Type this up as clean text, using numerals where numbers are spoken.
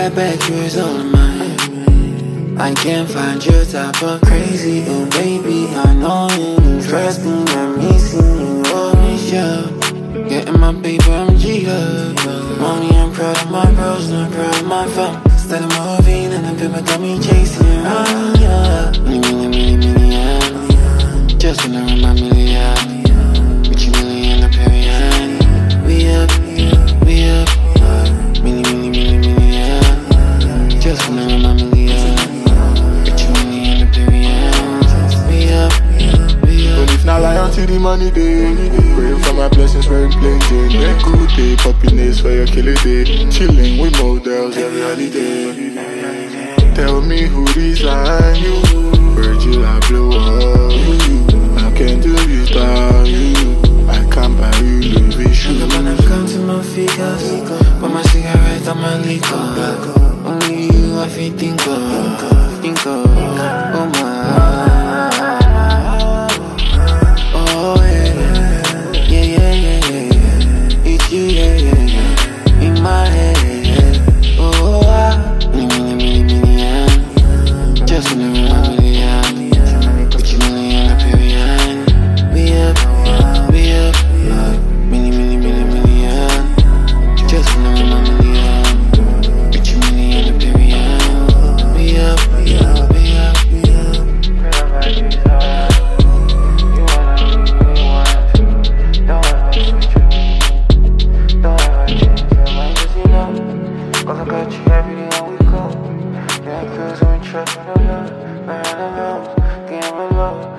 that back here is all of mine. I can't find your type of crazy, oh baby. I know you're interesting, let me see you open shop. Getting my paper, I'm G-Hub. Mommy, I'm proud of my bros, not proud of my fam. Instead of moving and the people got me chasing around, yeah. Million. Just wanna run my million. With you million up period. We up. Million. Just wanna run my million. With you million up period. We up. But if not lie until the money day, praying for my blessings when plain Jane. Make good day, poppiness for your killer day. Chilling with models every holiday. Tell me who designed you. Virgil, I blow up you. I can't do this without you. I can't buy you Louis V shoes. I'm gonna come to my figures, but my cigarette on my liquor. Only you I feel think of, oh my. Oh yeah. It's you, yeah. In my head, oh million. Just wanna run my million. With you million up period. We up. Million. Just wanna run my million. With you million up period. We up. Cause I got you everywhere we go. Yeah, cause I'm trapping around, getting my love.